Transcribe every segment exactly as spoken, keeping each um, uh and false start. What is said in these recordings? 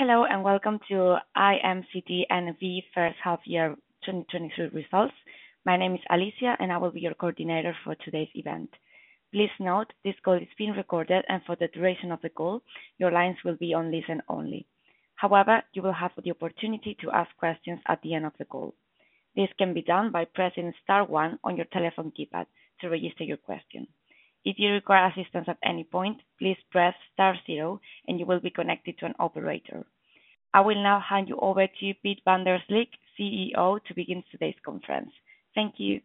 Hello, and welcome to I M C D N V first half year twenty twenty-three results. My name is Alicia, and I will be your coordinator for today's event. Please note, this call is being recorded, and for the duration of the call, your lines will be on listen only. However, you will have the opportunity to ask questions at the end of the call. This can be done by pressing star one on your telephone keypad to register your question. If you require assistance at any point, please press star zero and you will be connected to an operator. I will now hand you over to Piet van der Slikke, C E O, to begin today's conference. Thank you.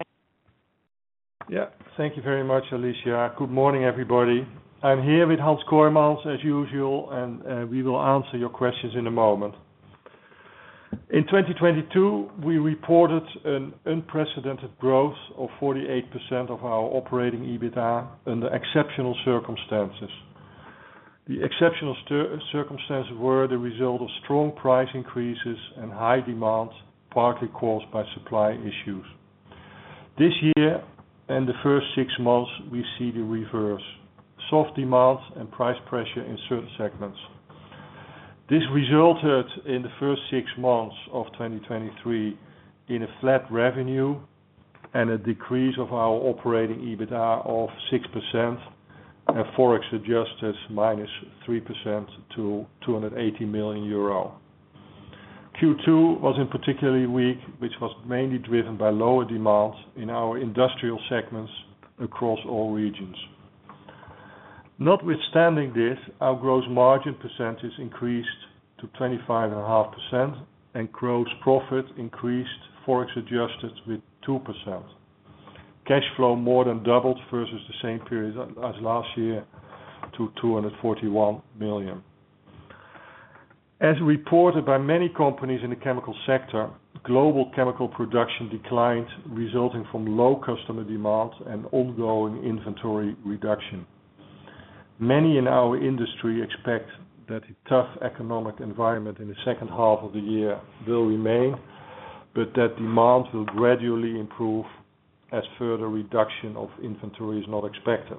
Yeah, thank you very much, Alicia. Good morning, everybody. I'm here with Hans Kooijmans, as usual, and uh, we will answer your questions in a moment. In twenty twenty-two, we reported an unprecedented growth of forty-eight percent of our operating EBITDA under exceptional circumstances. The exceptional circumstances were the result of strong price increases and high demand, partly caused by supply issues. This year and the first six months, we see the reverse: soft demand and price pressure in certain segments. This resulted in the first six months of twenty twenty-three in a flat revenue and a decrease of our operating EBITDA of six percent, and Forex adjusted minus three percent to two hundred eighty million euro. Q two was in particularly weak, which was mainly driven by lower demand in our industrial segments across all regions. Notwithstanding this, our gross margin percentage increased to twenty-five point five percent and gross profit increased, Forex adjusted, with two percent. Cash flow more than doubled versus the same period as last year to two hundred forty-one million. As reported by many companies in the chemical sector, global chemical production declined, resulting from low customer demand and ongoing inventory reduction. Many in our industry expect that the tough economic environment in the second half of the year will remain, but that demand will gradually improve as further reduction of inventory is not expected.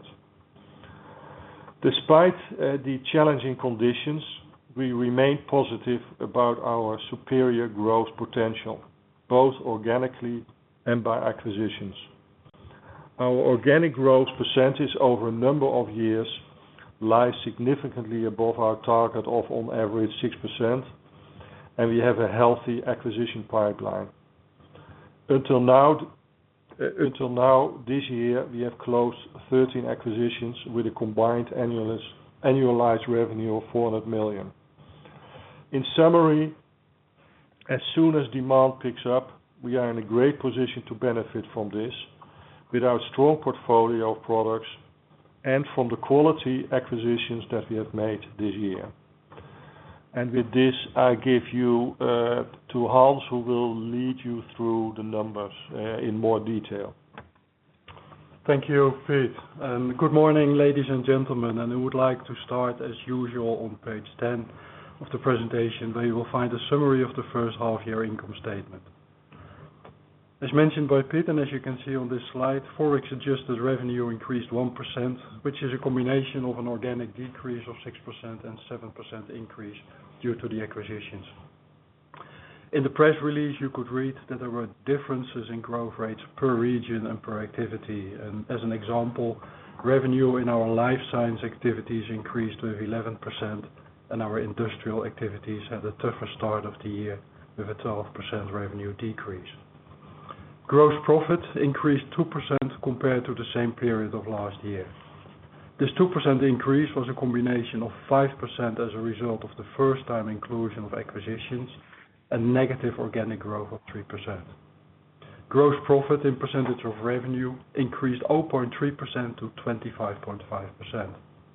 Despite uh, the challenging conditions, we remain positive about our superior growth potential, both organically and by acquisitions. Our organic growth percentage over a number of years lies significantly above our target of on average six percent, and we have a healthy acquisition pipeline. Until now, uh, until now this year, we have closed thirteen acquisitions with a combined annualized revenue of four hundred million. In summary, as soon as demand picks up, we are in a great position to benefit from this with our strong portfolio of products and from the quality acquisitions that we have made this year. And with this, I give you uh, to Hans, who will lead you through the numbers uh, in more detail. Thank you, Piet. And good morning, ladies and gentlemen. And I would like to start, as usual, on page ten of the presentation, where you will find a summary of the first half-year income statement. As mentioned by Piet, and as you can see on this slide, Forex adjusted revenue increased one percent, which is a combination of an organic decrease of six percent and seven percent increase due to the acquisitions. In the press release, you could read that there were differences in growth rates per region and per activity. And as an example, revenue in our life science activities increased with eleven percent, and our industrial activities had a tougher start of the year with a twelve percent revenue decrease. Gross profit increased two percent compared to the same period of last year. This two percent increase was a combination of five percent as a result of the first-time inclusion of acquisitions and negative organic growth of three percent. Gross profit in percentage of revenue increased zero point three percent to twenty-five point five percent.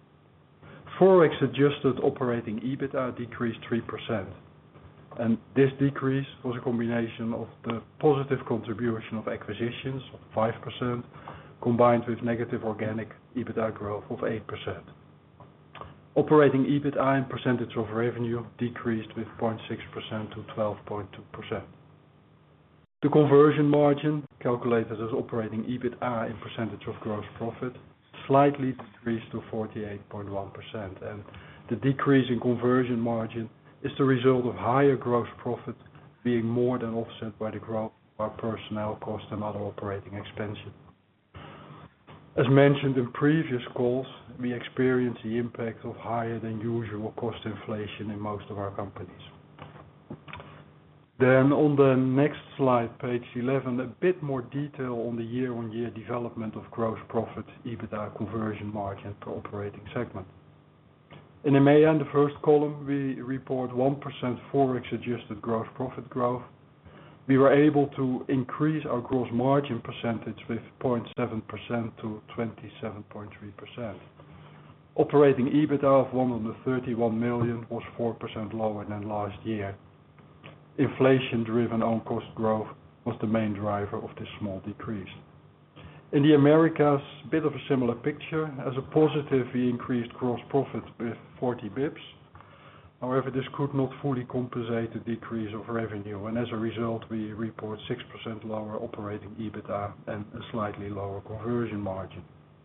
Forex adjusted operating EBITDA decreased three percent. And this decrease was a combination of the positive contribution of acquisitions of five percent combined with negative organic EBITDA growth of eight percent. Operating EBITDA in percentage of revenue decreased with zero point six percent to twelve point two percent. The conversion margin, calculated as operating EBITDA in percentage of gross profit, slightly decreased to forty-eight point one percent, and the decrease in conversion margin is the result of higher gross profit being more than offset by the growth of our personnel costs and other operating expenses. As mentioned in previous calls, we experience the impact of higher than usual cost inflation in most of our companies. Then on the next slide, page eleven, a bit more detail on the year-on-year development of gross profit, EBITDA conversion margin per operating segment. In EMEA, in the first column, we report one percent Forex-adjusted gross profit growth. We were able to increase our gross margin percentage with zero point seven percent to twenty-seven point three percent. Operating EBITDA of one hundred thirty-one million was four percent lower than last year. Inflation-driven own cost growth was the main driver of this small decrease. In the Americas, a bit of a similar picture. As a positive, we increased gross profit with forty bips. However, this could not fully compensate the decrease of revenue, and as a result, we report six percent lower operating EBITDA and a slightly lower conversion margin.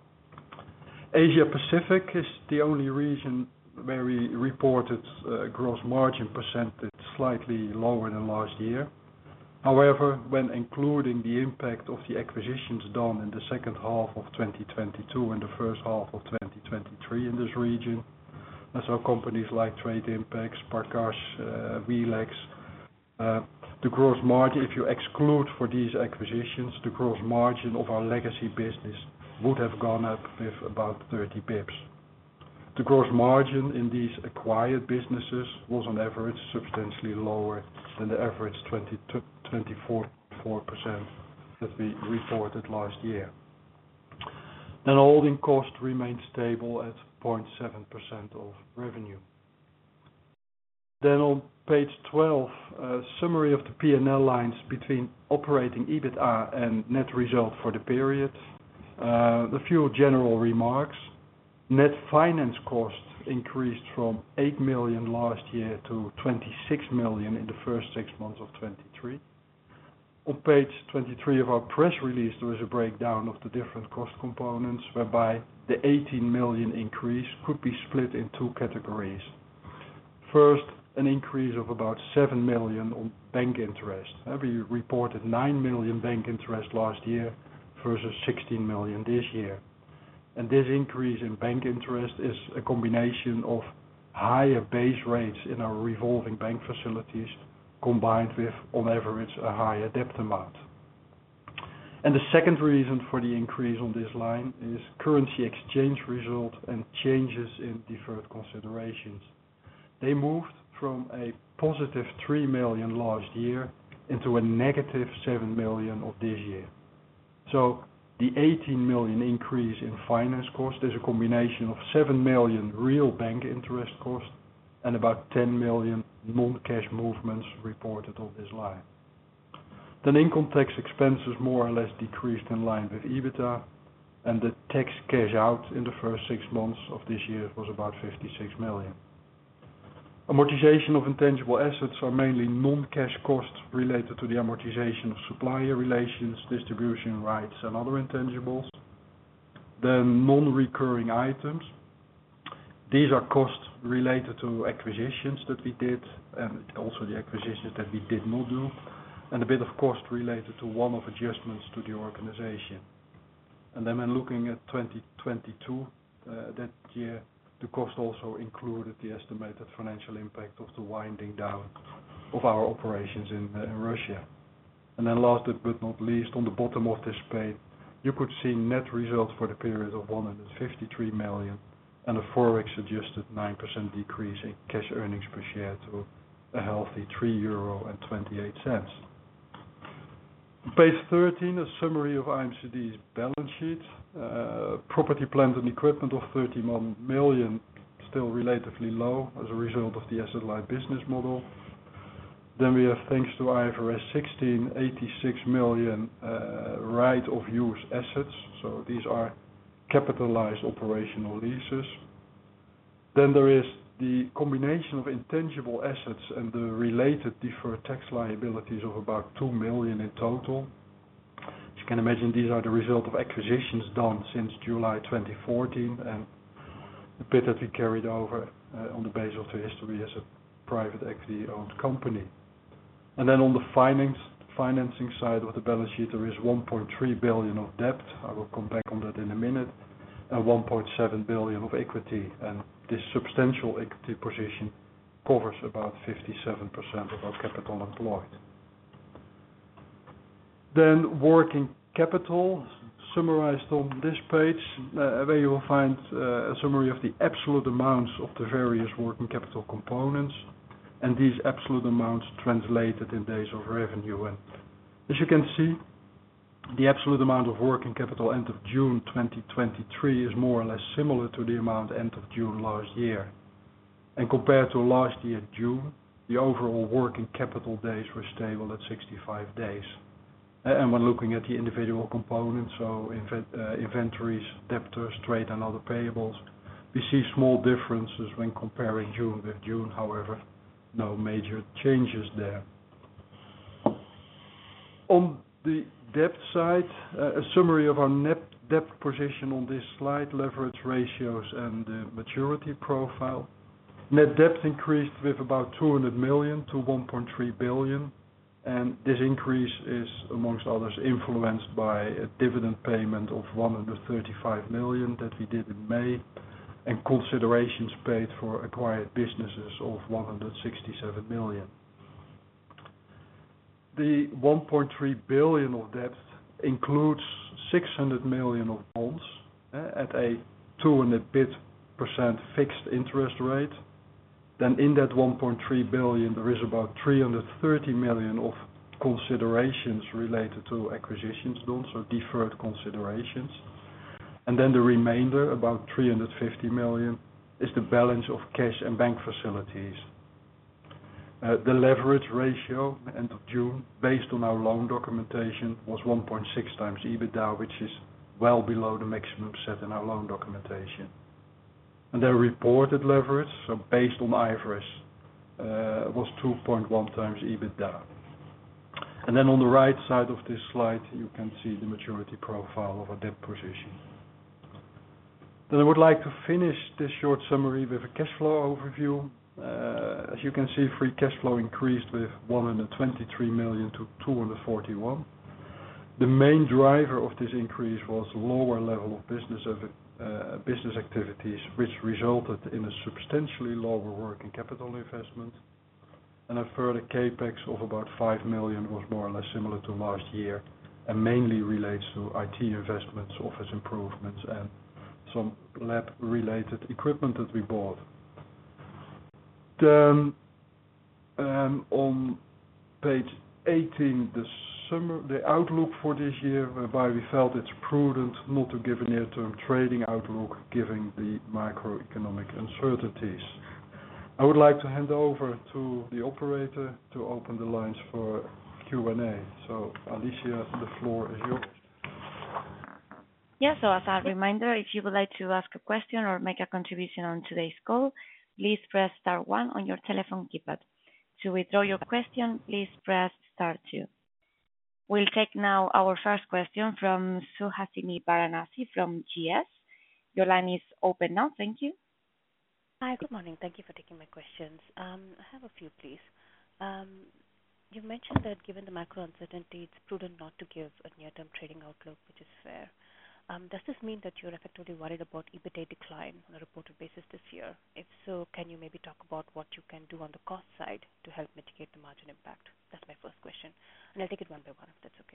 Asia Pacific is the only region where we reported uh, gross margin percentage slightly lower than last year. However, when including the impact of the acquisitions done in the second half of twenty twenty-two and the first half of twenty twenty-three in this region, so companies like Trade Impacts, Parkash, uh, Vlex, uh, the gross margin, if you exclude for these acquisitions, the gross margin of our legacy business would have gone up with about thirty bips. The gross margin in these acquired businesses was on average substantially lower than the average twenty-four point four percent that we reported last year. Then holding cost remained stable at zero point seven percent of revenue. Then on page twelve, a summary of the P and L lines between operating EBITDA and net result for the period. Uh, a few general remarks. Net finance cost increased from eight million last year to twenty-six million in the first six months of twenty-three. On page twenty-three of our press release, there is a breakdown of the different cost components, whereby the eighteen million increase could be split in two categories. First, an increase of about seven million on bank interest. We reported nine million bank interest last year versus sixteen million this year. And this increase in bank interest is a combination of higher base rates in our revolving bank facilities combined with, on average, a higher debt amount. And the second reason for the increase on this line is currency exchange result and changes in deferred considerations. They moved from a positive three million last year into a negative seven million of this year. So the eighteen million increase in finance cost is a combination of seven million real bank interest cost and about ten million non-cash movements reported on this line. Then income tax expenses more or less decreased in line with EBITDA, and the tax cash out in the first six months of this year was about fifty-six million. Amortization of intangible assets are mainly non-cash costs related to the amortization of supplier relations, distribution rights, and other intangibles. Then non-recurring items. These are costs related to acquisitions that we did, and also the acquisitions that we did not do, and a bit of cost related to one-off adjustments to the organization. And then when looking at twenty twenty-two, uh, that year, the cost also included the estimated financial impact of the winding down of our operations in, uh, in Russia. And then last but not least, on the bottom of this page, you could see net results for the period of one hundred fifty-three million and a Forex adjusted nine percent decrease in cash earnings per share to a healthy three euro and twenty-eight cents. Page thirteen, a summary of I M C D's balance sheet. Uh, property, plant and equipment of thirty-one million, still relatively low as a result of the asset-light business model. Then we have, thanks to I F R S sixteen, eighty-six million uh, right-of-use assets. So these are capitalized operational leases. Then there is the combination of intangible assets and the related deferred tax liabilities of about two million in total. As you can imagine, these are the result of acquisitions done since July twenty fourteen, and the bit that we carried over uh, on the basis of the history as a private equity-owned company. And then on the finance, financing side of the balance sheet, there is one point three billion of debt. I will come back on that in a minute. And one point seven billion of equity. And this substantial equity position covers about fifty-seven percent of our capital employed. Then working capital, summarized on this page, uh, where you will find uh, a summary of the absolute amounts of the various working capital components, and these absolute amounts translated in days of revenue. And as you can see, the absolute amount of working capital end of June twenty twenty-three is more or less similar to the amount end of June last year. And compared to last year, June, the overall working capital days were stable at sixty-five days. And when looking at the individual components, so invent, uh, inventories, debtors, trade and other payables, we see small differences when comparing June with June. However, no major changes there. On the debt side, uh, a summary of our net debt position on this slide, leverage ratios and the maturity profile. Net debt increased with about two hundred million to one point three billion. And this increase is, amongst others, influenced by a dividend payment of one hundred thirty-five million that we did in May, and considerations paid for acquired businesses of one hundred sixty-seven million. The one point three billion of debt includes six hundred million of bonds uh, at a two and a bit percent fixed interest rate. Then in that one point three billion, there is about three hundred thirty million of considerations related to acquisitions done, so deferred considerations. And then the remainder, about three hundred fifty million, is the balance of cash and bank facilities. Uh, the leverage ratio, end of June, based on our loan documentation, was one point six times EBITDA, which is well below the maximum set in our loan documentation. And their reported leverage, so based on I F R S, uh, was two point one times EBITDA. And then on the right side of this slide, you can see the maturity profile of our debt position. Then I would like to finish this short summary with a cash flow overview. Uh, as you can see, free cash flow increased with one hundred twenty-three million to two hundred forty-one. The main driver of this increase was lower level of business of Uh, business activities, which resulted in a substantially lower working capital investment, and a further capex of about five million was more or less similar to last year, and mainly relates to I T investments, office improvements, and some lab-related equipment that we bought. Then um, on page eighteen, the summer, the outlook for this year, whereby we felt it's prudent not to give a near-term trading outlook given the macroeconomic uncertainties. I would like to hand over to the operator to open the lines for Q and A. So, Alicia, the floor is yours. Yeah, so as a reminder, if you would like to ask a question or make a contribution on today's call, please press star one on your telephone keypad. To withdraw your question, please press star two. We'll take now our first question from Suhasini Varanasi from G S. Your line is open now. Thank you. Hi, good morning. Thank you for taking my questions. Um, I have a few, please. Um, you mentioned that given the macro uncertainty, it's prudent not to give a near-term trading outlook, which is fair. Um, does this mean that you're effectively worried about EBITDA decline on a reported basis this year? If so, can you maybe talk about what you can do on the cost side to help mitigate the margin impact? That's my first question. And I'll take it one by one, if that's okay.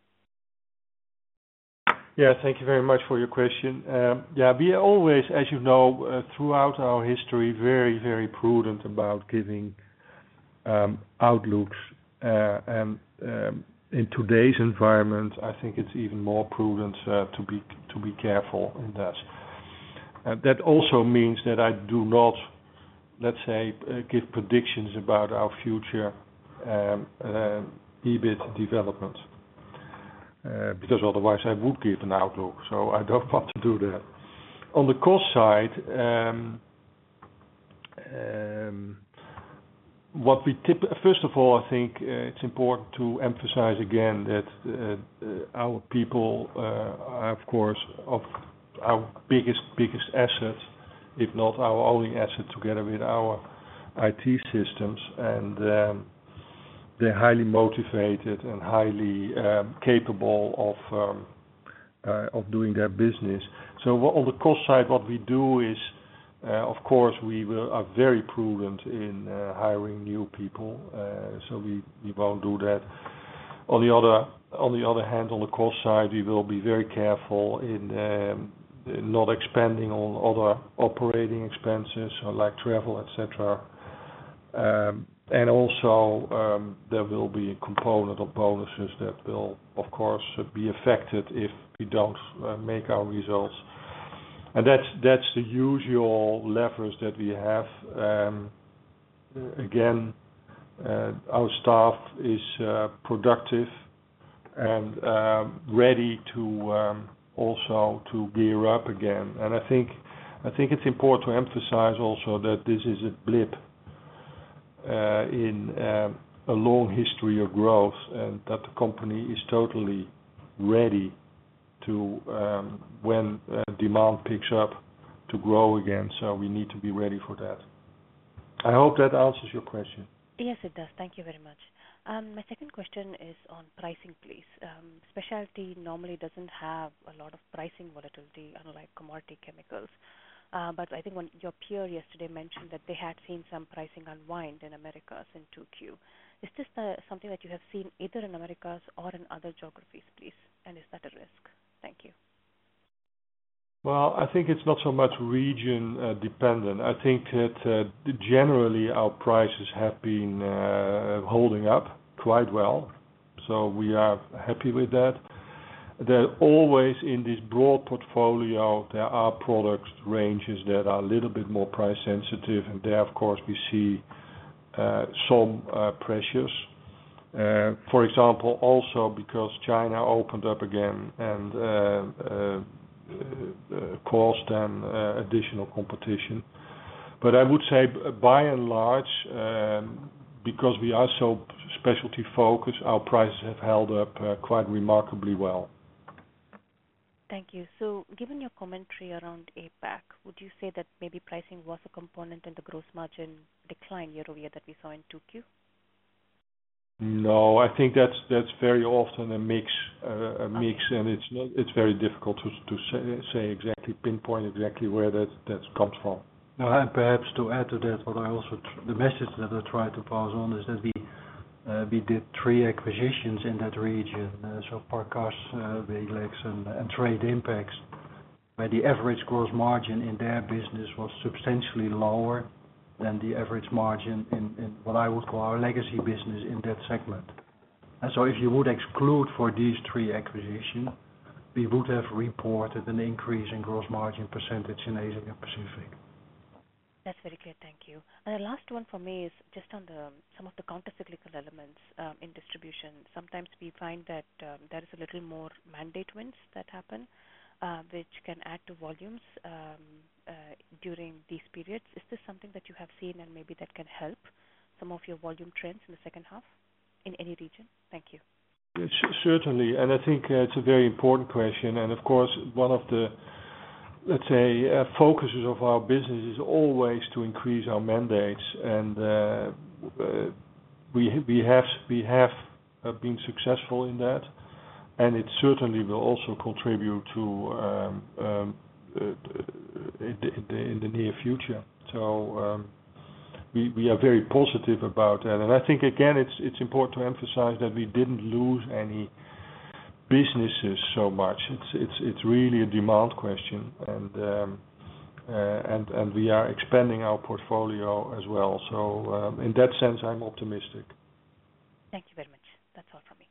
Yeah, thank you very much for your question. Um, yeah, we are always, as you know, uh, throughout our history, very, very prudent about giving um, outlooks. Uh, and um, in today's environment, I think it's even more prudent uh, to be to be careful in that. Uh, that also means that I do not, let's say, uh, give predictions about our future um, uh, E B I T development. Uh, because otherwise I would give an outlook, so I don't want to do that. On the cost side, um, um, what we tip, first of all, I think uh, it's important to emphasize again that uh, uh, our people uh, are, of course, of our biggest biggest asset, if not our only asset, together with our I T systems, and um, they're highly motivated and highly um, capable of um, uh, of doing their business. So wha- on the cost side, what we do is, uh, of course, we will, are very prudent in uh, hiring new people. Uh, so we, we won't do that. On the other on the other hand, on the cost side, we will be very careful in, um, in not expanding on other operating expenses, so like travel, et cetera. Um, and also, um, there will be a component of bonuses that will, of course, uh, be affected if we don't uh, make our results. And that's that's the usual levers that we have. Um, again, uh, our staff is uh, productive and um, ready to um, also to gear up again. And I think I think it's important to emphasize also that this is a blip uh, in um, a long history of growth, and that the company is totally ready to um, when uh, demand picks up to grow again. So we need to be ready for that. I hope that answers your question. Yes, it does. Thank you very much. Um, my second question is on pricing, please. Um, specialty normally doesn't have a lot of pricing volatility, unlike commodity chemicals. Uh, but I think when your peer yesterday mentioned that they had seen some pricing unwind in Americas in two Q. Is this the, something that you have seen either in Americas or in other geographies, please? And is that a risk? Thank you. Well, I think it's not so much region uh, dependent. I think that uh, generally our prices have been uh, holding up quite well, so we are happy with that. There always in this broad portfolio, there are product ranges that are a little bit more price sensitive, and there, of course, we see uh, some uh, pressures. Uh, for example, also because China opened up again and uh, uh, Uh, caused then uh, additional competition. But I would say b- by and large, um, because we are so specialty focused, our prices have held up uh, quite remarkably well. Thank you. So given your commentary around APAC, would you say that maybe pricing was a component in the gross margin decline year-over-year that we saw in two Q? No, I think that's that's very often a mix, uh, a mix, okay. And it's not, it's very difficult to to say, say exactly, pinpoint exactly where that that comes from. No, and perhaps to add to that, what I also tr- the message that I try to pass on is that we uh, we did three acquisitions in that region, uh, so Parkas, uh, Velex, and, and Trade Impacts, where the average gross margin in their business was substantially lower than the average margin in, in what I would call our legacy business in that segment. And so if you would exclude for these three acquisitions, we would have reported an increase in gross margin percentage in Asia Pacific. That's very clear, thank you. And the last one for me is just on the some of the counter-cyclical elements um, in distribution. Sometimes we find that um, there is a little more mandate wins that happen, uh, which can add to volumes um, uh, during these periods. Is this something that you have seen and maybe that can help some of your volume trends in the second half in any region? Thank you. Yes, certainly, and I think uh, it's a very important question. And of course, one of the, let's say, uh, focuses of our business is always to increase our mandates, and uh, uh, we we have we have uh, been successful in that. And it certainly will also contribute to um, um, uh, in, the, in, the, in the near future. So um, we we are very positive about that. And I think again, it's it's important to emphasize that we didn't lose any businesses so much. It's it's it's really a demand question, and um, uh, and and we are expanding our portfolio as well. So um, in that sense, I'm optimistic. Thank you very much. That's all from me.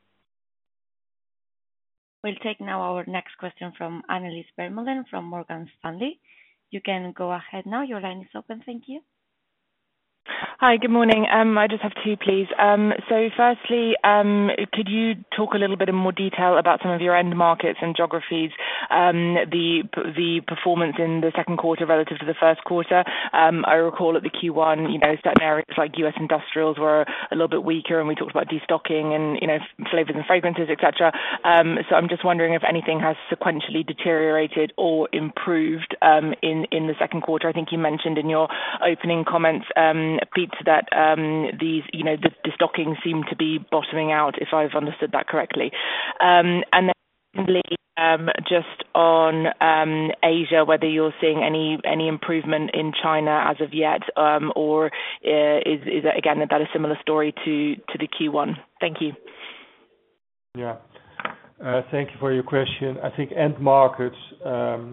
We'll take now our next question from Annelies Vermeulen from Morgan Stanley. You can go ahead now. Your line is open. Thank you. Hi, good morning. Um, I just have two, please. Um, so firstly, um, could you talk a little bit in more detail about some of your end markets and geographies? um, the the performance in the second quarter relative to the first quarter. Um, I recall at the Q one, you know, certain areas like U S industrials were a little bit weaker, and we talked about destocking and, you know, flavors and fragrances, et cetera. Um, so I'm just wondering if anything has sequentially deteriorated or improved um, in in the second quarter. I think you mentioned in your opening comments, um, Pete, that um, these, you know, the destocking seemed to be bottoming out, if I've understood that correctly. Um, and then secondly, um, just on um, Asia, whether you're seeing any any improvement in China as of yet, um, or uh, is is that, again, that a similar story to to the Q one? Thank you. Yeah. Uh, Thank you for your question. I think end markets, um,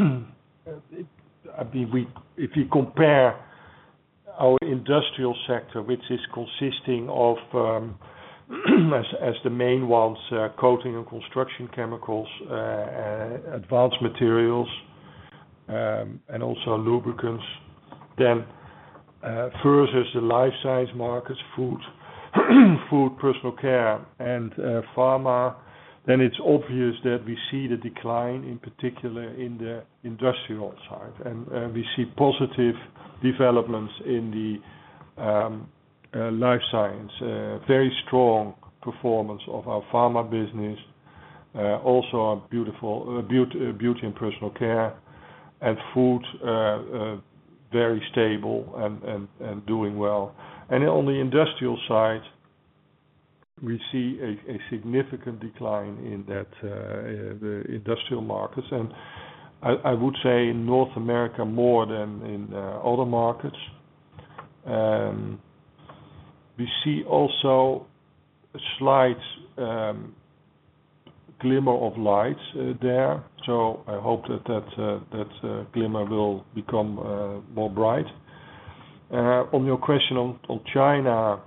I mean, we if we compare our industrial sector, which is consisting of, um, as as the main ones, uh, coating and construction chemicals, uh, uh, advanced materials, um, and also lubricants, then uh, versus the life science markets, food, food, personal care, and uh, pharma, then it's obvious that we see the decline, in particular in the industrial side. And uh, we see positive developments in the um, uh, life science, uh, very strong performance of our pharma business, uh, also our beautiful uh, beauty, uh, beauty and personal care, and food, uh, uh, very stable and, and, and doing well. And on the industrial side, we see a, a significant decline in that uh, the industrial markets, and I, I would say in North America more than in uh, other markets. Um, we see also a slight um, glimmer of light uh, there, so I hope that that, uh, that uh, glimmer will become uh, more bright. Uh, on your question on, on China,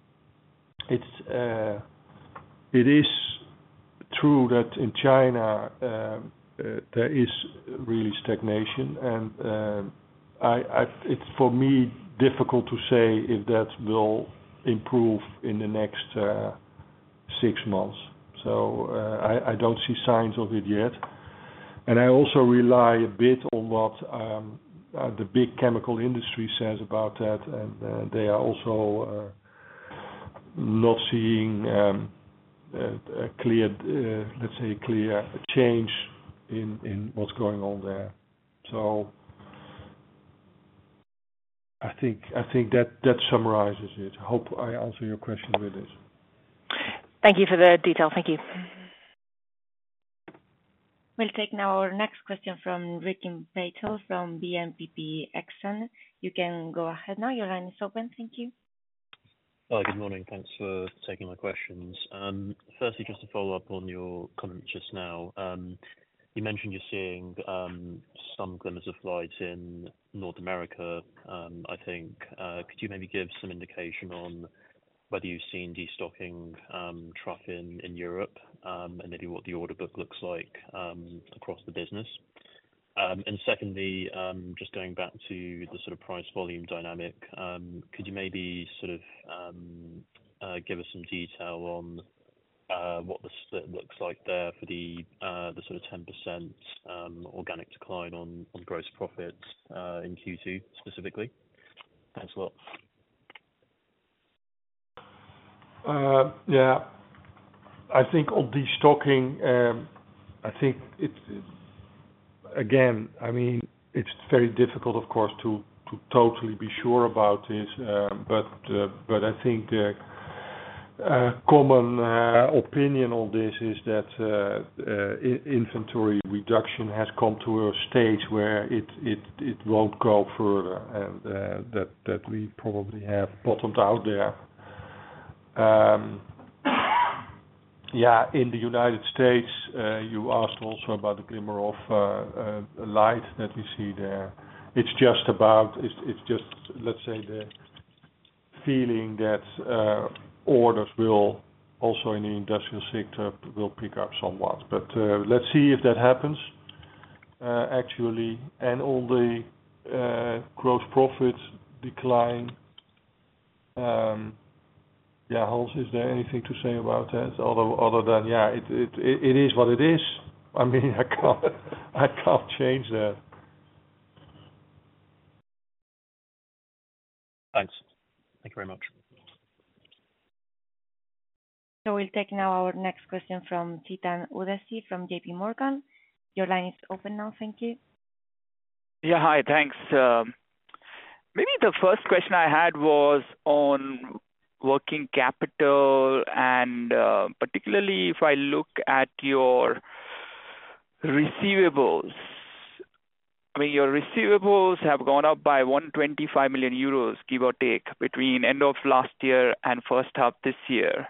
it's uh, it is true that in China uh, uh, there is really stagnation, and uh, I, I, it's for me difficult to say if that will improve in the next uh, six months. So uh, I, I don't see signs of it yet, and I also rely a bit on what um, uh, the big chemical industry says about that, and uh, they are also uh, not seeing um, a, a clear, uh, let's say, a clear change in in what's going on there. So I think I think that that summarizes it. I hope I answer your question with this. Thank you for the detail. Thank you. We'll take now our next question from Rikin Patel from B N P P Exane. You can go ahead now. Your line is open. Thank you. Hi, good morning. Thanks for taking my questions. Um, Firstly, just to follow up on your comment just now, um, you mentioned you're seeing um, some glimmers of light in North America, um, I think. Uh, Could you maybe give some indication on whether you've seen destocking um, trough in in Europe, um, and maybe what the order book looks like um, across the business? Um, And secondly, um, just going back to the sort of price volume dynamic, um, could you maybe sort of um, uh, give us some detail on uh, what the split looks like there for the uh, the sort of ten percent um, organic decline on on gross profits uh, in Q two specifically? Thanks a lot. Uh, Yeah, I think on destocking, um, I think it, again, I mean, it's very difficult, of course, to to totally be sure about this. um, But uh, but I think the uh, common uh, opinion on this is that uh, uh, i- inventory reduction has come to a stage where it it it won't go further, and uh, that that we probably have bottomed out there. Um, Yeah, in the United States, uh, you asked also about the glimmer of uh, uh, light that we see there. It's just about, it's it's just, let's say, the feeling that uh, orders will also in the industrial sector will pick up somewhat. But uh, let's see if that happens, uh, actually. And on the uh, gross profit decline, um, yeah, Hans, is there anything to say about that other other than, yeah, it it it is what it is. I mean, I can't, I can't change that. Thanks. Thank you very much. So we'll take now our next question from Chetan Udeshi from J P Morgan. Your line is open now. Thank you. Yeah, hi. Thanks. Um, maybe the first question I had was on working capital, and uh, particularly if I look at your receivables. I mean, your receivables have gone up by one hundred twenty-five million euros, give or take, between end of last year and first half this year.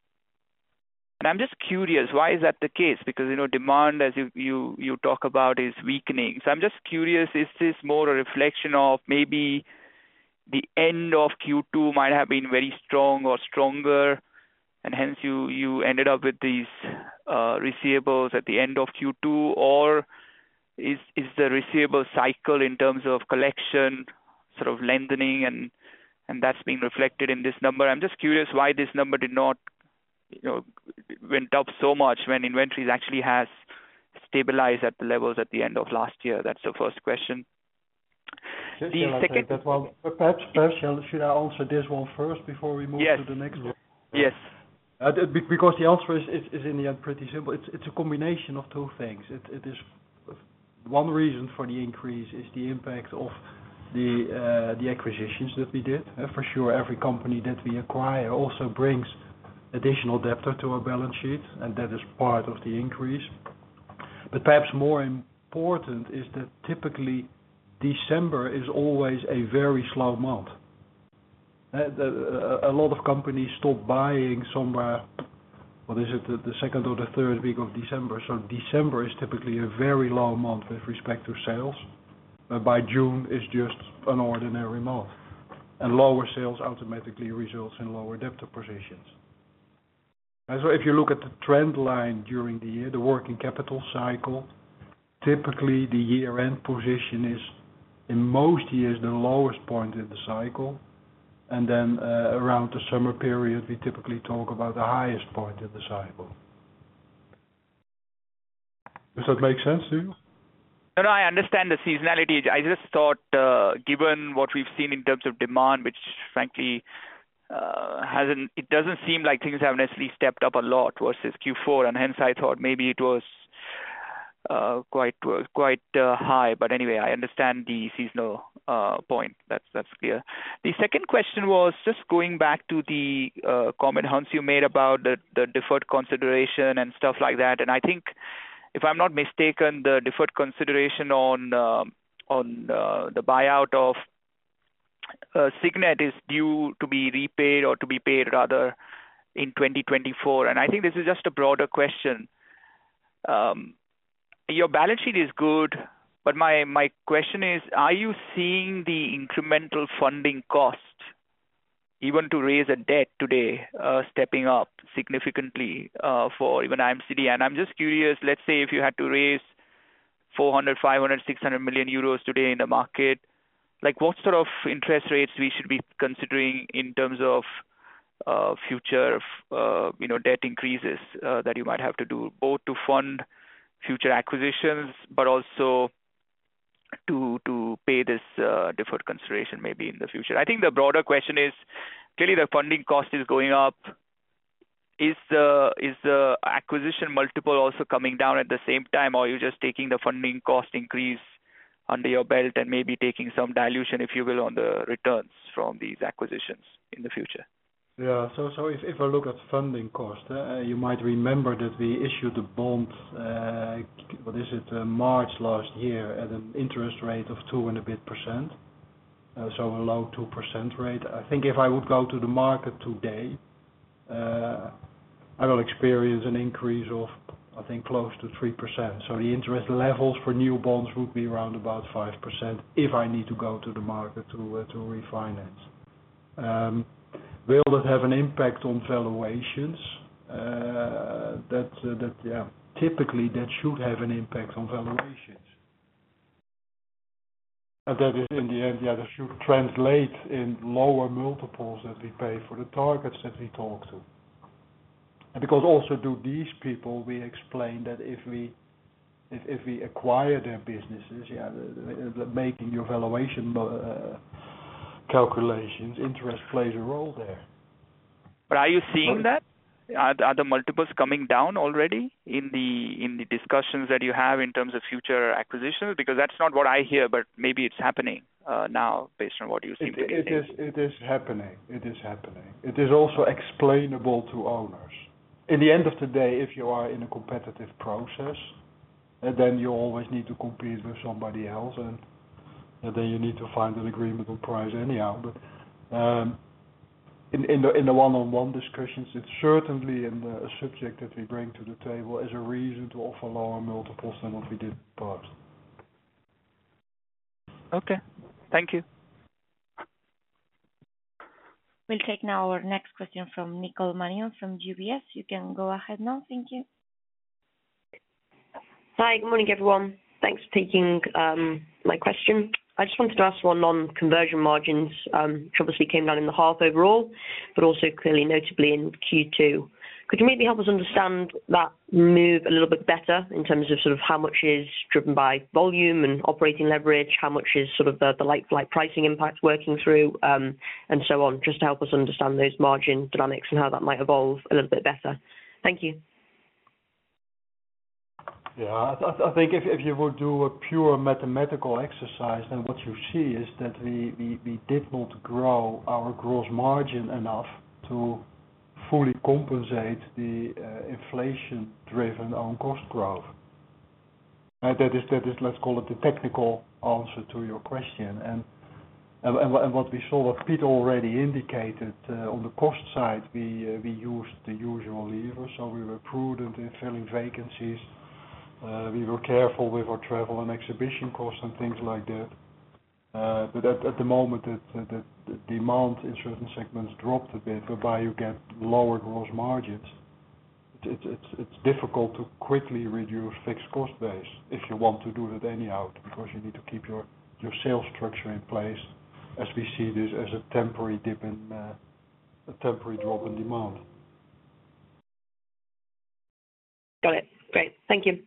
And I'm just curious, why is that the case? Because, you know, demand, as you, you, you talk about, is weakening. So I'm just curious, is this more a reflection of maybe the end of Q two might have been very strong or stronger, and hence you, you ended up with these uh, receivables at the end of Q two, or is is the receivable cycle in terms of collection sort of lengthening, and and that's being reflected in this number? I'm just curious why this number did not, you know, went up so much when inventories actually has stabilized at the levels at the end of last year. That's the first question. Shall The I second- take that one? Perhaps, perhaps shall, should I answer this one first before we move Yes. to the next one? Yes. Uh, th- be- because the answer is, is, is in the end pretty simple. It's, it's a combination of two things. It, it is one reason for the increase is the impact of the uh, the acquisitions that we did. Uh, for sure, every company that we acquire also brings additional debtor to our balance sheet, and that is part of the increase. But perhaps more important is that typically December is always a very slow month. Uh, the, uh, a lot of companies stop buying somewhere, what is it, the, the second or the third week of December. So December is typically a very low month with respect to sales. Uh, by June is just an ordinary month. And lower sales automatically results in lower debtor positions. And so if you look at the trend line during the year, the working capital cycle, typically the year-end position is, in most years, the lowest point in the cycle. And then uh, around the summer period, we typically talk about the highest point in the cycle. Does that make sense to you? No, no, I understand the seasonality. I just thought, uh, given what we've seen in terms of demand, which frankly uh, hasn't, it doesn't seem like things have necessarily stepped up a lot versus Q four, and hence I thought maybe it was uh, quite quite uh, high. But anyway, I understand the seasonal uh, point. That's that's clear. The second question was just going back to the uh, comment, Hans, you made about the, the deferred consideration and stuff like that, and I think, if I'm not mistaken, the deferred consideration on uh, on uh, the buyout of uh, Signet is due to be repaid, or to be paid rather, in twenty twenty-four. And I think this is just a broader question. Um, your balance sheet is good, but my, my question is, are you seeing the incremental funding cost, even to raise a debt today, uh, stepping up significantly uh, for even I M C D? And I'm just curious, let's say if you had to raise four hundred, five hundred, six hundred million euros today in the market, like what sort of interest rates we should be considering in terms of uh, future, uh, you know, debt increases uh, that you might have to do, both to fund future acquisitions, but also to to pay this uh, deferred consideration maybe in the future. I think the broader question is, clearly the funding cost is going up. Is the is the acquisition multiple also coming down at the same time, or are you just taking the funding cost increase under your belt and maybe taking some dilution, if you will, on the returns from these acquisitions in the future? Yeah, so so if, if I look at funding cost, uh, you might remember that we issued a bond, uh, what is it, uh, March last year at an interest rate of two and a bit percent, uh, so a low two percent rate. I think if I would go to the market today, uh, I will experience an increase of, I think, close to three percent. So the interest levels for new bonds would be around about five percent if I need to go to the market to uh, to refinance. Um, Will that have an impact on valuations? Uh, that, uh, that, yeah, typically that should have an impact on valuations. And that is in the end, yeah, that should translate in lower multiples that we pay for the targets that we talk to. And because also to these people, we explain that if we if if we acquire their businesses, yeah, the, the, making your valuation uh, calculations, interest plays a role there. But are you seeing that? Are, are the multiples coming down already in the in the discussions that you have in terms of future acquisitions? Because that's not what I hear, but maybe it's happening uh, now based on what you seem it, to be it saying. Is, it is happening. It is happening. It is also explainable to owners. In the end of the day, if you are in a competitive process, and then you always need to compete with somebody else, and, and then you need to find an agreement on price anyhow. But um, In, in the in the one-on-one discussions, it's certainly in the, a subject that we bring to the table as a reason to offer lower multiples than what we did in the past. Okay, thank you. We'll take now our next question from Nicole Manion from U B S. You can go ahead now. Thank you. Hi, good morning, everyone. Thanks for taking um, my question. I just wanted to ask one on conversion margins, um, which obviously came down in the half overall, but also clearly notably in Q two. Could you maybe help us understand that move a little bit better in terms of sort of how much is driven by volume and operating leverage, how much is sort of the, the like-for-like pricing impact working through, um, and so on, just to help us understand those margin dynamics and how that might evolve a little bit better? Thank you. Yeah, I, th- I think if, if you would do a pure mathematical exercise, then what you see is that we, we, we did not grow our gross margin enough to fully compensate the uh, inflation-driven own cost growth. Uh, that is, that is, let's call it the technical answer to your question. And and, and, and what we saw, what Piet already indicated, uh, on the cost side, we uh, we used the usual levers, so we were prudent in filling vacancies. Uh, we were careful with our travel and exhibition costs and things like that. Uh, but at, at the moment that, uh, that the demand in certain segments dropped a bit, whereby you get lower gross margins, it, it, it's, it's difficult to quickly reduce fixed cost base if you want to do that anyhow, because you need to keep your, your sales structure in place, as we see this as a temporary dip in, uh, a temporary drop in demand. Got it. Great. Thank you.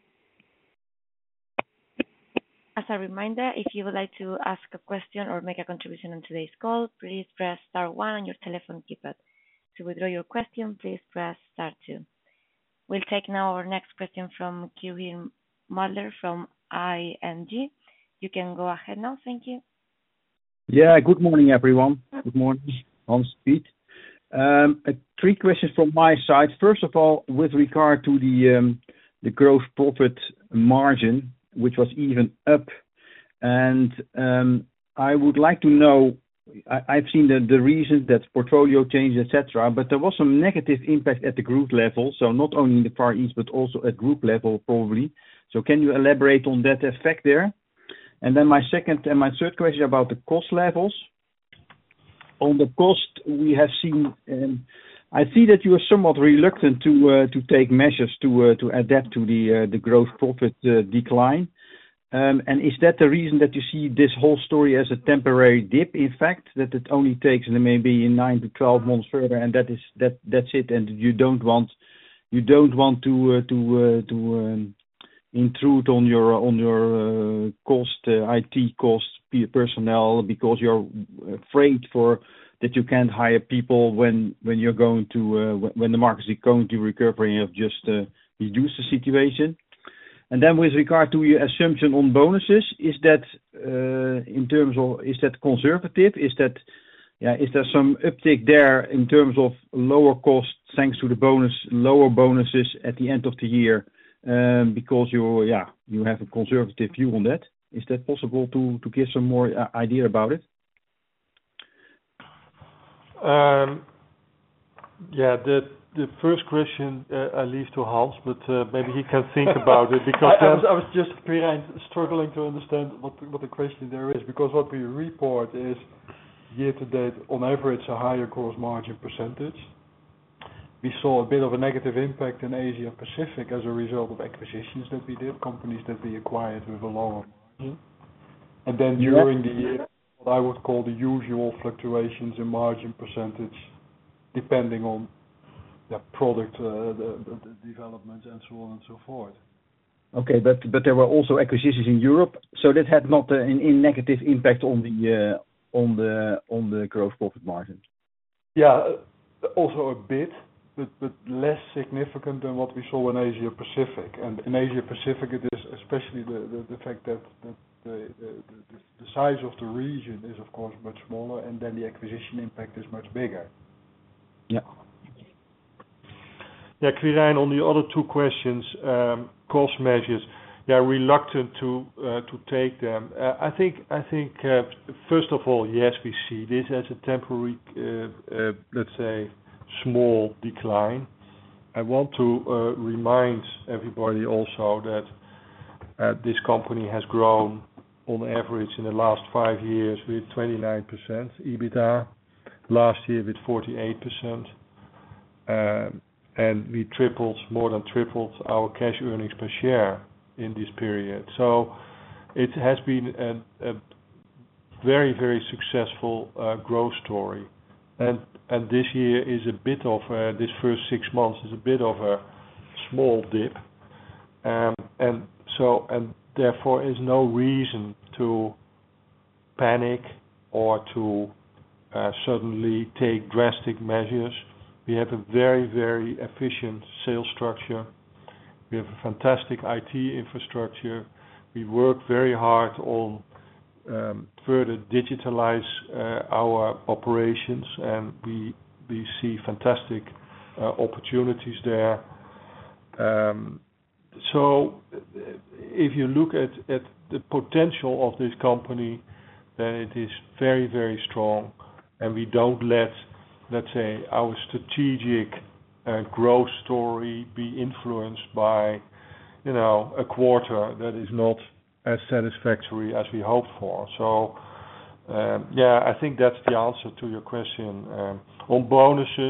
As a reminder, if you would like to ask a question or make a contribution on today's call, please press star one on your telephone keypad. To withdraw your question, please press star two. We'll take now our next question from Quirijn Mulder from I N G. You can go ahead now. Thank you. Yeah, good morning, everyone. Good morning, Hans, Piet. Um, uh, three questions from my side. First of all, with regard to the um, the gross profit margin, which was even up, and um, I would like to know, I, I've seen the, the reasons, that portfolio change, et cetera, but there was some negative impact at the group level, so not only in the Far East, but also at group level, probably. So can you elaborate on that effect there? And then my second and my third question about the cost levels. On the cost, we have seen, um, I see that you are somewhat reluctant to uh, to take measures to uh, to adapt to the uh, the gross profit uh, decline. Um, and is that the reason that you see this whole story as a temporary dip? In fact, that it only takes maybe in nine to twelve months further, and that is that that's it. And you don't want you don't want to uh, to uh, to um, intrude on your on your uh, cost, uh, I T costs, personnel, because you're afraid for that you can't hire people when when you're going to uh, when the market is going to recover, and you have just uh, reduce the situation. And then with regard to your assumption on bonuses, is that uh, in terms of is that conservative? Is that yeah? Is there some uptick there in terms of lower costs thanks to the bonus lower bonuses at the end of the year? Um, because you yeah you have a conservative view on that. Is that possible to, to give some more uh, idea about it? Um, yeah, the the first question uh, I leave to Hans, but uh, maybe he can think about it because I, I, was, I was just struggling to understand what what the question there is, because what we report is year to date on average a higher gross margin percentage. We saw a bit of a negative impact in Asia Pacific as a result of acquisitions that we did, companies that we acquired with a lower margin. And then during the year, what I would call the usual fluctuations in margin percentage, depending on the product uh, the, the, the developments and so on and so forth. Okay. But but there were also acquisitions in Europe, so that had not a a negative impact on the uh, on the on the gross profit margin? Yeah, also a bit, but but less significant than what we saw in Asia Pacific. And in Asia Pacific, it is especially the the the fact that that the the the the size of the region is, of course, much smaller, and then the acquisition impact is much bigger. Yeah. Yeah, Quirijn, on the other two questions, um, cost measures, yeah, reluctant to uh, to take them. Uh, I think, I think uh, first of all, yes, we see this as a temporary, uh, uh, let's say, small decline. I want to uh, remind everybody also that uh, this company has grown on average in the last five years with twenty-nine percent EBITDA, last year with forty-eight percent. Um, and we tripled, more than tripled our cash earnings per share in this period. So it has been a, a very, very successful uh, growth story. And and this year is a bit of, a, this first six months is a bit of a small dip. Um, and so, and therefore is no reason to panic or to uh, suddenly take drastic measures. We have a very, very efficient sales structure. We have a fantastic I T infrastructure. We work very hard on um, further digitalize uh, our operations, and we we see fantastic uh, opportunities there. Um, so, if you look at, at the potential of this company, then it is very, very strong, and we don't let, let's say, our strategic uh, growth story be influenced by, you know, a quarter that is not as satisfactory as we hoped for. So, um, yeah, I think that's the answer to your question. Um, on bonuses,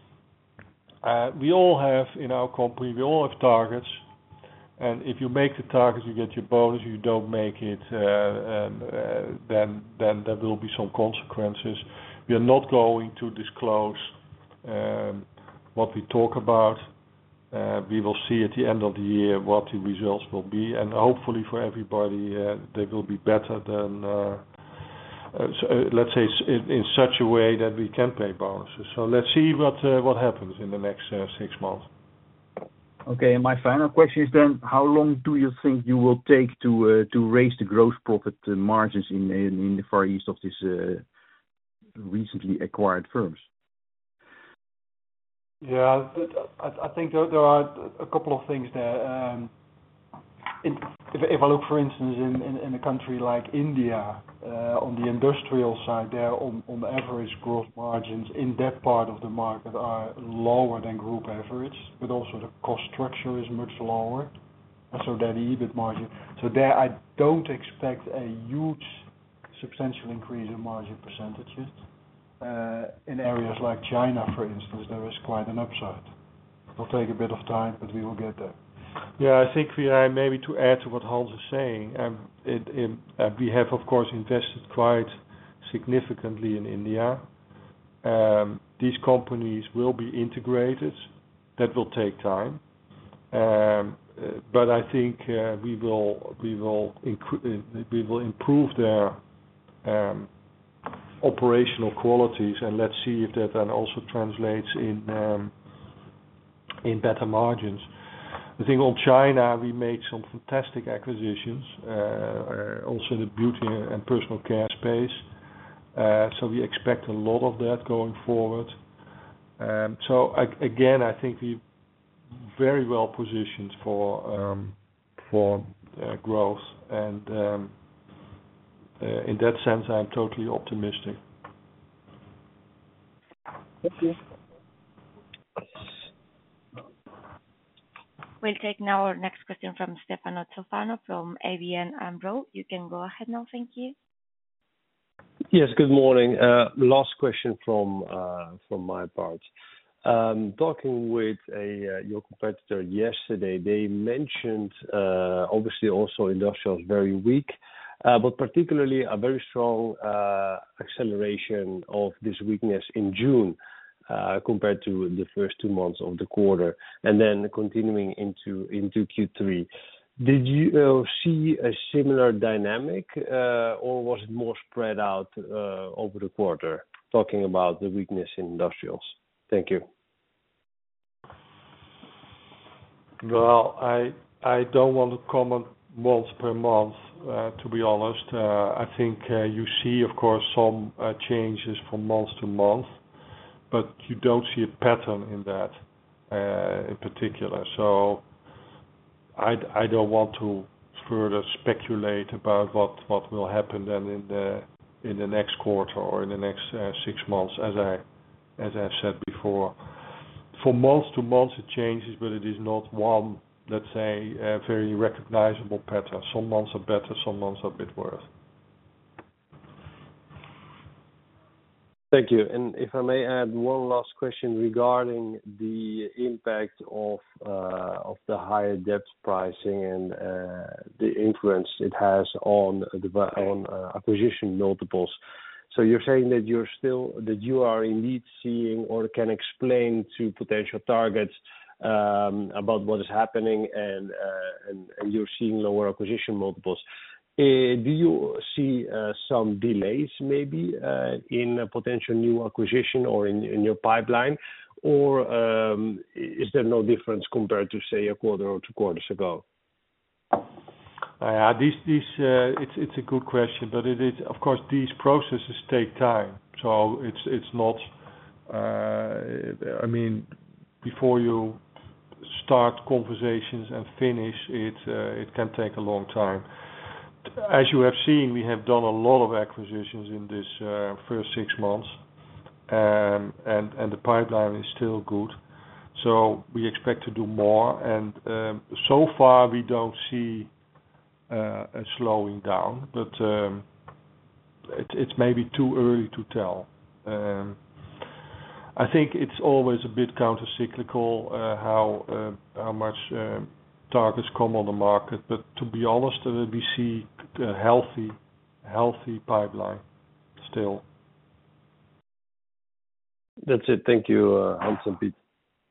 uh, we all have in our company, we all have targets, and if you make the targets, you get your bonus. If you don't make it, uh, um, uh, then then there will be some consequences. We are not going to disclose um, what we talk about. Uh, we will see at the end of the year what the results will be, and hopefully for everybody, uh, they will be better than, uh, uh, so, uh, let's say, in, in such a way that we can pay bonuses. So let's see what uh, what happens in the next uh, six months. Okay, and my final question is then, how long do you think you will take to uh, to raise the gross profit uh, margins in, in in the Far East of this uh, recently acquired firms? Yeah, I, I think there, there are a couple of things there. Um, in, if, if I look, for instance, in, in, in a country like India, uh, on the industrial side, there on, on average gross margins in that part of the market are lower than group average, but also the cost structure is much lower, and so that the EBIT margin. So there, I don't expect a huge, substantial increase in margin percentages. Uh, in areas like China, for instance, there is quite an upside. It will take a bit of time, but we will get there. Yeah, I think we are, maybe to add to what Hans is saying, um, it, it, uh, we have, of course, invested quite significantly in India. Um, these companies will be integrated. That will take time. Um, uh, but I think uh, we will we will inc- we will improve their um, operational qualities, and let's see if that then also translates in um, in better margins. I think on China we made some fantastic acquisitions, uh, uh, also in the beauty and personal care space. Uh, so we expect a lot of that going forward. Um, so I, again, I think we're very well positioned for um, for uh, growth, and um, Uh, in that sense, I'm totally optimistic. Thank you. We'll take now our next question from Stefano Toffano from A B N AMRO. You can go ahead now. Thank you. Yes, good morning. Uh, last question from uh, from my part. Um, talking with a uh, your competitor yesterday, they mentioned uh, obviously also industrial is very weak. Uh, but particularly a very strong uh, acceleration of this weakness in June uh, compared to the first two months of the quarter, and then continuing into into Q three. Did you uh, see a similar dynamic, uh, or was it more spread out uh, over the quarter, talking about the weakness in industrials? Thank you. Well, I I don't want to comment month per month, uh, to be honest. Uh, I think uh, you see, of course, some uh, changes from month to month, but you don't see a pattern in that uh, in particular. So I I don't want to further speculate about what what will happen then in the in the next quarter or in the next uh, six months, as I as I've said before. From month to month it changes, but it is not one, let's say, a very recognizable pattern. Some months are better, some months are a bit worse. Thank you. And if I may add one last question regarding the impact of uh, of the higher debt pricing and uh, the influence it has on the on uh, acquisition multiples. So you're saying that you're still that you are indeed seeing or can explain to potential targets um, about what is happening, and uh, and, and you're seeing lower acquisition multiples. Uh, do you see uh, some delays maybe uh, in a potential new acquisition or in, in your pipeline, or um, is there no difference compared to say a quarter or two quarters ago? Uh, these, these, uh, it's it's a good question, but it is, of course, these processes take time. So it's it's not. Uh, I mean, before you start conversations and finish, it uh, it can take a long time. As you have seen, we have done a lot of acquisitions in this uh, first six months, um, and and the pipeline is still good. So we expect to do more, and um, so far we don't see Uh, a slowing down, but um, it, it's maybe too early to tell. Um, I think it's always a bit counter-cyclical uh, how uh, how much uh, targets come on the market, but to be honest, uh, we see a healthy, healthy pipeline still. That's it. Thank you, uh, Hans and Piet.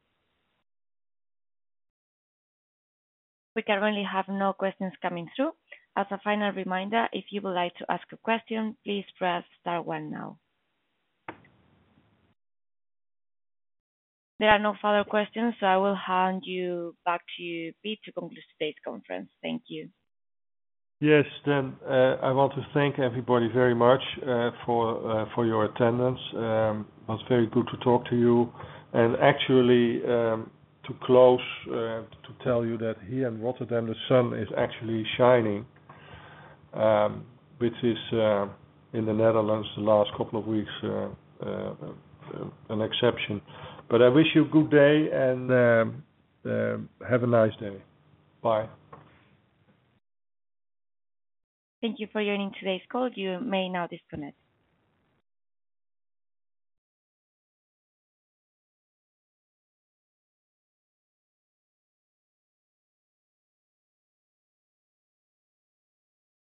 We currently have no questions coming through. As a final reminder, if you would like to ask a question, please press star one now. There are no further questions, so I will hand you back to you, Piet, to conclude today's conference. Thank you. Yes, then uh, I want to thank everybody very much uh, for uh, for your attendance. Um, it was very good to talk to you, and actually. Um, To close, uh, to tell you that here in Rotterdam the sun is actually shining, um, which is uh, in the Netherlands the last couple of weeks uh, uh, uh, an exception. But I wish you a good day and um, uh, have a nice day. Bye. Thank you for joining today's call. You may now disconnect.